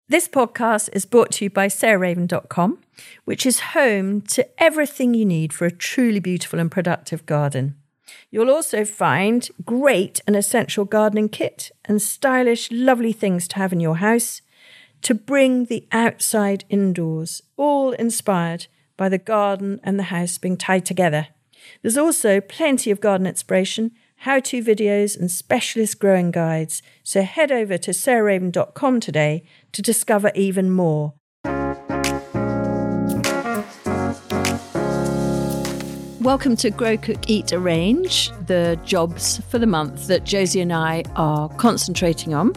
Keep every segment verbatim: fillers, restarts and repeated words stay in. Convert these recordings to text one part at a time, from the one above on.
This podcast is brought to you by sarah raven dot com, which is home to everything you need for a truly beautiful and productive garden. You'll also find great and essential gardening kit and stylish, lovely things to have in your house to bring the outside indoors, all inspired by the garden and the house being tied together. There's also plenty of garden inspiration, how-to videos and specialist growing guides, so head over to sarah raven dot com today to discover even more. Welcome to Grow, Cook, Eat, Arrange, the jobs for the month that Josie and I are concentrating on.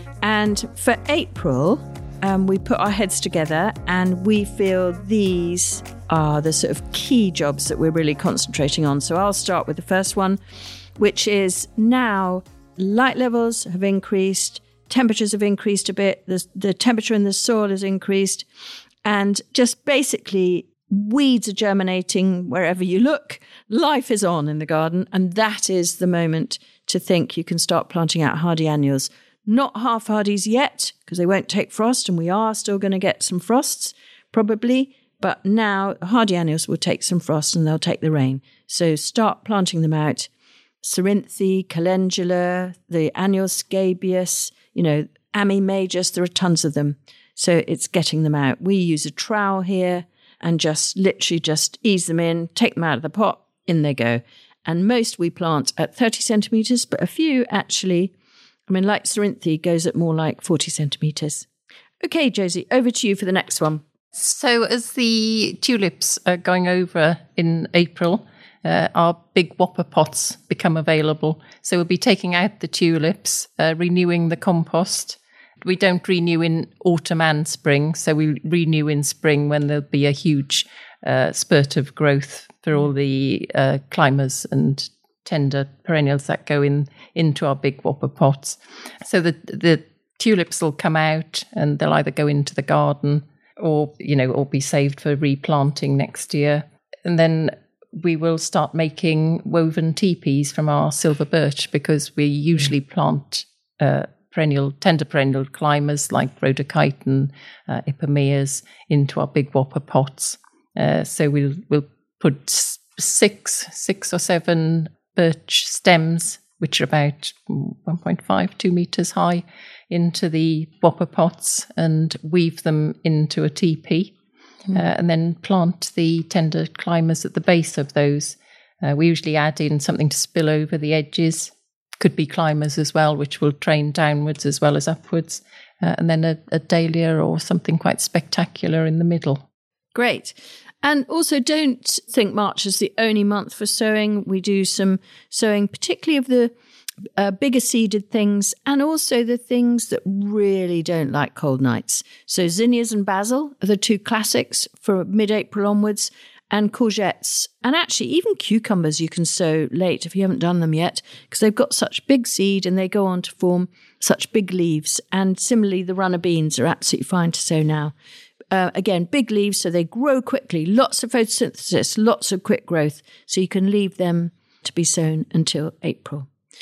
And for April, um, we put our heads together and we feel these are the sort of key jobs that we're really concentrating on. So I'll start with the first one, which is now light levels have increased, temperatures have increased a bit, the, the temperature in the soil has increased, and just basically weeds are germinating wherever you look. Life is on in the garden, and that is the moment to think you can start planting out hardy annuals. Not half hardies yet, because they won't take frost, and we are still going to get some frosts, probably, but now hardy annuals will take some frost and they'll take the rain. So start planting them out. Cerinthe, calendula, the annual scabious, you know, Ammi majus, there are tons of them. So it's getting them out. We use a trowel here and just literally just ease them in, take them out of the pot, in they go. And most we plant at thirty centimetres, but a few actually, I mean, like Cerinthe goes at more like forty centimetres. Okay, Josie, over to you for the next one. So as the tulips are going over in April, Uh, our big whopper pots become available. So we'll be taking out the tulips, uh, renewing the compost. We don't renew in autumn and spring, so we renew in spring when there'll be a huge uh, spurt of growth for all the uh, climbers and tender perennials that go in into our big whopper pots. So the the tulips will come out and they'll either go into the garden or, you know, or be saved for replanting next year. And then we will start making woven teepees from our silver birch, because we usually plant uh, perennial, tender perennial climbers like rhodochyton, uh, ipomoeas into our big whopper pots. Uh, so we'll we'll put six, six or seven birch stems, which are about one point five, two metres high, into the whopper pots and weave them into a teepee. Uh, and then plant the tender climbers at the base of those. Uh, we usually add in something to spill over the edges. Could be climbers as well, which will train downwards as well as upwards. Uh, and then a, a dahlia or something quite spectacular in the middle. Great. And also don't think March is the only month for sowing. We do some sowing, particularly of the Uh, bigger seeded things, and also the things that really don't like cold nights. So zinnias and basil are the two classics for mid-April onwards, and courgettes. And actually even cucumbers you can sow late if you haven't done them yet, because they've got such big seed and they go on to form such big leaves. And similarly, the runner beans are absolutely fine to sow now. Uh, again, big leaves, so they grow quickly, lots of photosynthesis, lots of quick growth, so you can leave them to be sown until April.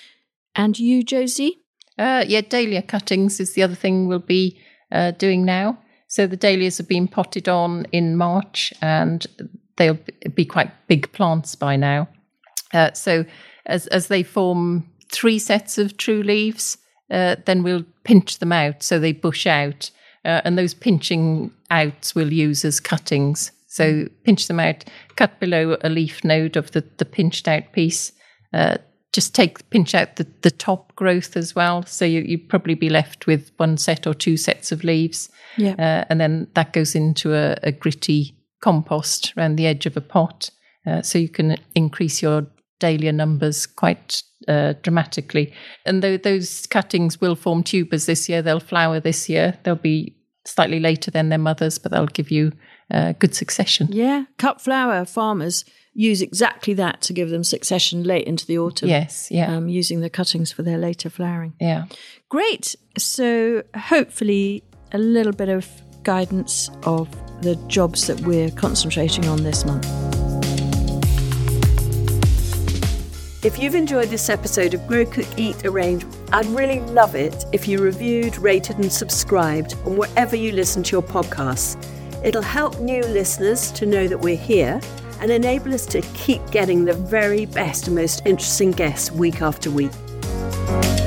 And you, Josie? Uh, yeah, dahlia cuttings is the other thing we'll be uh, doing now. So the dahlias have been potted on in March and they'll be quite big plants by now. Uh, so as as they form three sets of true leaves, uh, then we'll pinch them out so they bush out. Uh, and those pinching outs we'll use as cuttings. So pinch them out, cut below a leaf node of the, the pinched out piece, uh, just take pinch out the, the top growth as well. So you, you'd probably be left with one set or two sets of leaves. Yeah. Uh, and then that goes into a, a gritty compost around the edge of a pot. Uh, so you can increase your dahlia numbers quite uh, dramatically. And though those cuttings will form tubers this year, they'll flower this year. They'll be slightly later than their mothers, but they'll give you uh, good succession. Yeah. Cut flower farmers use exactly that to give them succession late into the autumn. Yes, yeah. Um, using the cuttings for their later flowering. Yeah. Great. So hopefully a little bit of guidance of the jobs that we're concentrating on this month. If you've enjoyed this episode of Grow, Cook, Eat, Arrange, I'd really love it if you reviewed, rated and subscribed on wherever you listen to your podcasts. It'll help new listeners to know that we're here and enable us to keep getting the very best and most interesting guests week after week.